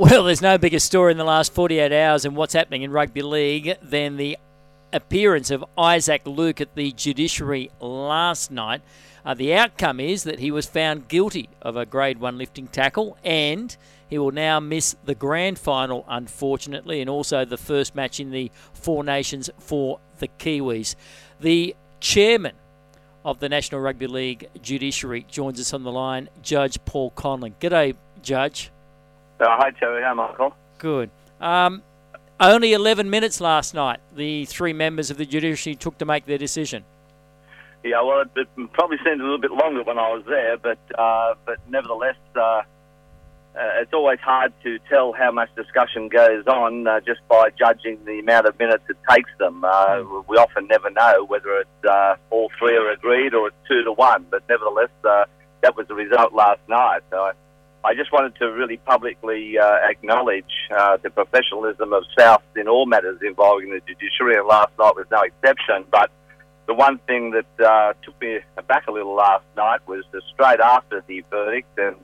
Well, there's no bigger story in the last 48 hours in what's happening in rugby league than the appearance of Isaac Luke at the judiciary last night. The outcome is that he was found guilty of a Grade 1 lifting tackle, and he will now miss the grand final, unfortunately, and also the first match in the Four Nations for the Kiwis. The chairman of the National Rugby League Judiciary joins us on the line, Judge Paul Conlon. G'day, Judge. Hi, Terry. Hi, Michael. Good. Only 11 minutes last night the three members of the judiciary took to make their decision. Yeah, well, it probably seemed a little bit longer when I was there, but nevertheless, it's always hard to tell how much discussion goes on just by judging the amount of minutes it takes them. We often never know whether it's all three are agreed or it's 2-1, but nevertheless, that was the result last night. So I just wanted to really publicly acknowledge the professionalism of South in all matters involving the judiciary, and last night was no exception. But the one thing that took me aback a little last night was straight after the verdict, and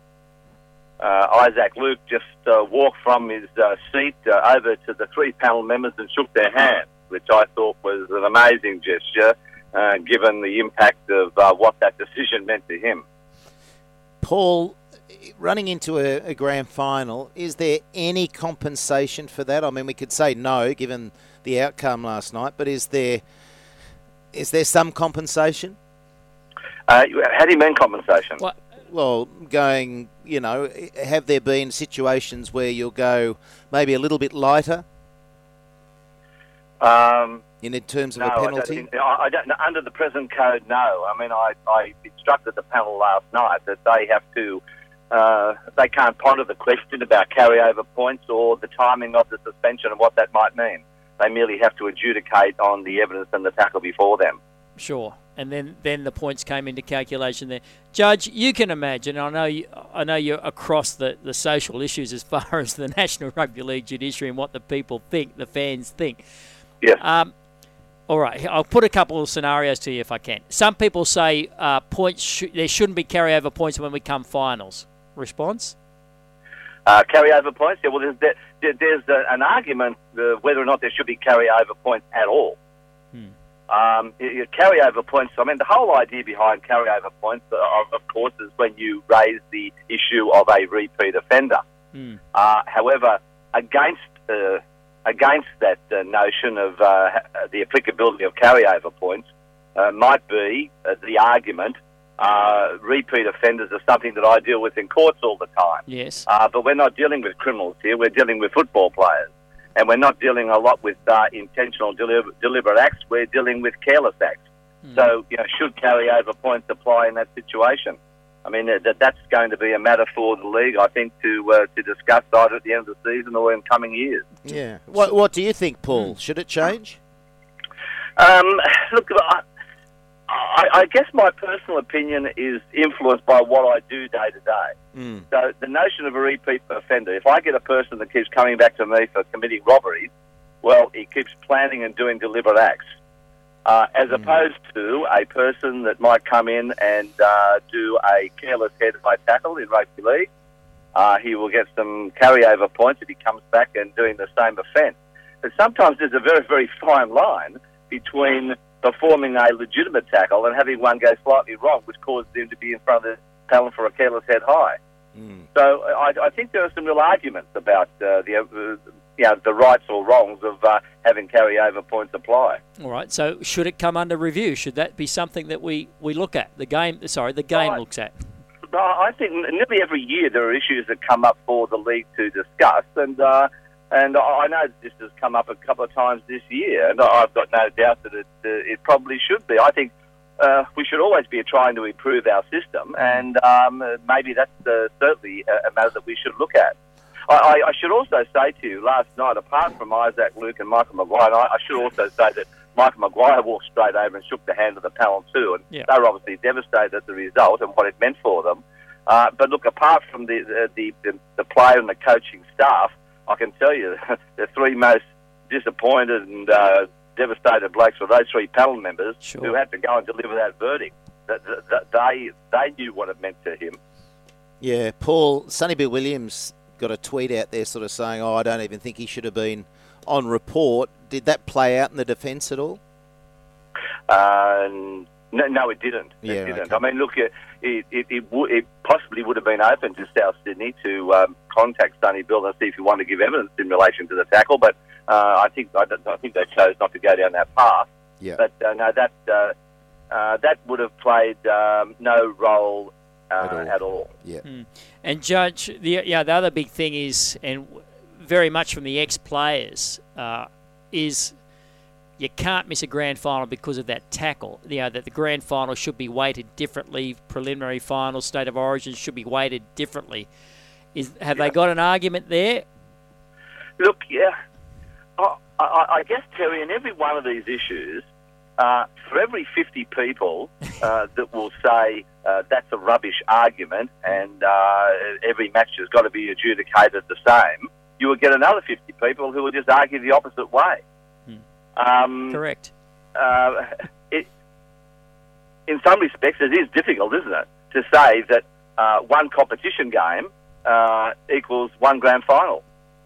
Isaac Luke just walked from his seat over to the three panel members and shook their hands, which I thought was an amazing gesture, given the impact of what that decision meant to him. Paul, running into a grand final, is there any compensation for that? I mean, we could say no, given the outcome last night, but is there some compensation? How do you mean compensation? What? Well, going, have there been situations where you'll go maybe a little bit lighter in terms of a penalty? I don't know. Under the present code, no. I mean, I instructed the panel last night that they have to, they can't ponder the question about carryover points or the timing of the suspension and what that might mean. They merely have to adjudicate on the evidence and the tackle before them. Sure. And then the points came into calculation there. Judge, you can imagine, I know you're across the social issues as far as the National Rugby League judiciary and what the people think, the fans think. Yes. All right, I'll put a couple of scenarios to you if I can. Some people say there shouldn't be carryover points when we come finals. Response? Carryover points? Yeah, well, there's an argument whether or not there should be carryover points at all. Carryover points, I mean, the whole idea behind carryover points, of course, is when you raise the issue of a repeat offender. However, against that notion of the applicability of carryover points might be the argument repeat offenders are something that I deal with in courts all the time. Yes. But we're not dealing with criminals here, we're dealing with football players. And we're not dealing a lot with intentional deliberate acts. We're dealing with careless acts. So, should carryover points apply in that situation? I mean, that's going to be a matter for the league, I think, to discuss either at the end of the season or in coming years. Yeah. What do you think, Paul? Should it change? Look, I guess my personal opinion is influenced by what I do day to day. So the notion of a repeat offender, if I get a person that keeps coming back to me for committing robberies, well, he keeps planning and doing deliberate acts, as opposed to a person that might come in and do a careless head-high tackle in rugby league. He will get some carryover points if he comes back and doing the same offence. But sometimes there's a very, very fine line between performing a legitimate tackle and having one go slightly wrong, which causes him to be in front of the panel for a careless head high. So I think there are some real arguments about the rights or wrongs of having carryover points apply. All right. So should it come under review? Should that be something that we look at? The game looks at. I think nearly every year there are issues that come up for the league to discuss, and I know this has come up a couple of times this year, and I've got no doubt that it probably should be. I think we should always be trying to improve our system, and maybe that's certainly a matter that we should look at. I should also say to you, last night, apart from Isaac Luke and Michael Maguire, I should also say that Michael Maguire walked straight over and shook the hand of the panel too, and they were obviously devastated at the result and what it meant for them. But look, apart from the player and the coaching staff, I can tell you the three most disappointed and devastated blokes were those three panel members who had to go and deliver that verdict. They knew what it meant to him. Yeah, Paul, Sonny Bill Williams got a tweet out there sort of saying, I don't even think he should have been on report. Did that play out in the defence at all? No, it didn't. Yeah, it didn't. okay. I mean, look, it possibly would have been open to South Sydney to contact Sonny Bill and see if he wanted to give evidence in relation to the tackle, but I think they chose not to go down that path. Yeah. But no, that would have played no role at all. Yeah. And Judge, the other big thing is, and very much from the ex-players, is you can't miss a grand final because of that tackle. That the grand final should be weighted differently. Preliminary finals, state of origin should be weighted differently. Have they got an argument there? Look, yeah. I guess, Terry, in every one of these issues, for every 50 people that will say that's a rubbish argument and every match has got to be adjudicated the same, you will get another 50 people who will just argue the opposite way. Correct. In some respects, it is difficult, isn't it, to say that one competition game equals one grand final.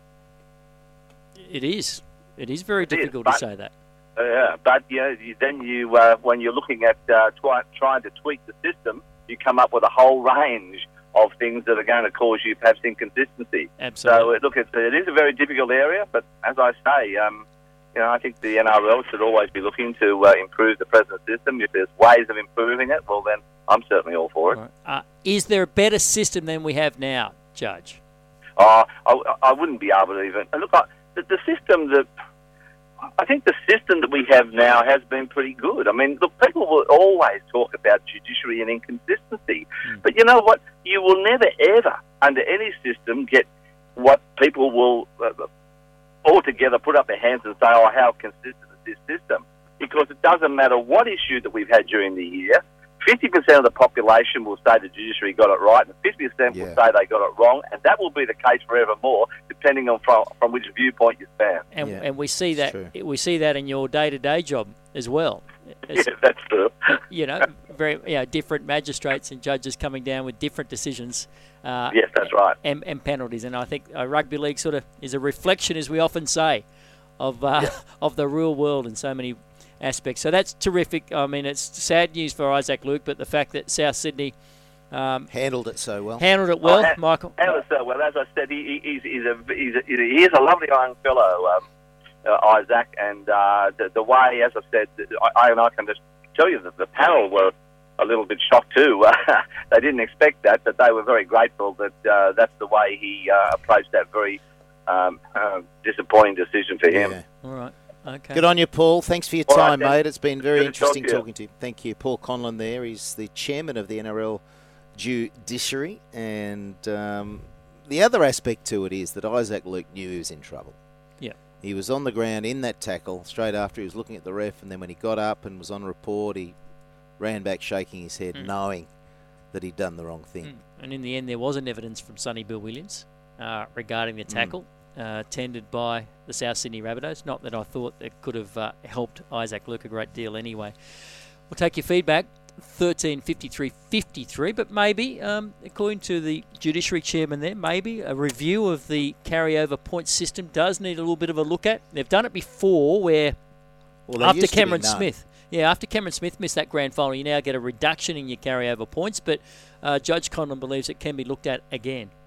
It is. It is very difficult to say that. But when you're looking at trying to tweak the system, you come up with a whole range of things that are going to cause you perhaps inconsistency. Absolutely. So, it is a very difficult area, but as I say, I think the NRL should always be looking to improve the present system. If there's ways of improving it, well, then I'm certainly all for it. Right. Is there a better system than we have now, Judge? I wouldn't be able to even... Look, the system that... I think the system that we have now has been pretty good. I mean, look, people will always talk about judiciary and inconsistency. But you know what? You will never, ever, under any system, get what people will altogether put up their hands and say, how consistent is this system? Because it doesn't matter what issue that we've had during the year, 50% of the population will say the judiciary got it right, and 50% will say they got it wrong, and that will be the case forevermore, depending on from which viewpoint you stand. And we see that in your day-to-day job as well. Yeah, that's true. Very different magistrates and judges coming down with different decisions. Yes, that's right. And penalties, and I think rugby league sort of is a reflection, as we often say, of of the real world in so many aspects. So that's terrific. I mean, it's sad news for Isaac Luke, but the fact that South Sydney handled it so well. Michael. Handled it so well. As I said, he is a lovely young fellow, Isaac, and the way, as I said, I can just tell you that the panel were a little bit shocked too. They didn't expect that, but they were very grateful that that's the way he approached that very disappointing decision for him. Yeah. All right. Okay. Good on you, Paul. Thanks for your time, mate. It's been very interesting talking to you. Thank you. Paul Conlon there. He's the chairman of the NRL Judiciary. And the other aspect to it is that Isaac Luke knew he was in trouble. Yeah. He was on the ground in that tackle straight after he was looking at the ref, and then when he got up and was on report, he ran back shaking his head, knowing that he'd done the wrong thing. And in the end, there wasn't evidence from Sonny Bill Williams regarding the tackle. Tended by the South Sydney Rabbitohs. Not that I thought it could have helped Isaac Luke a great deal anyway. We'll take your feedback, 1353-53, but maybe, according to the Judiciary Chairman there, maybe a review of the carryover point system does need a little bit of a look at. They've done it before where after Cameron Smith missed that grand final, you now get a reduction in your carryover points, but Judge Conlon believes it can be looked at again.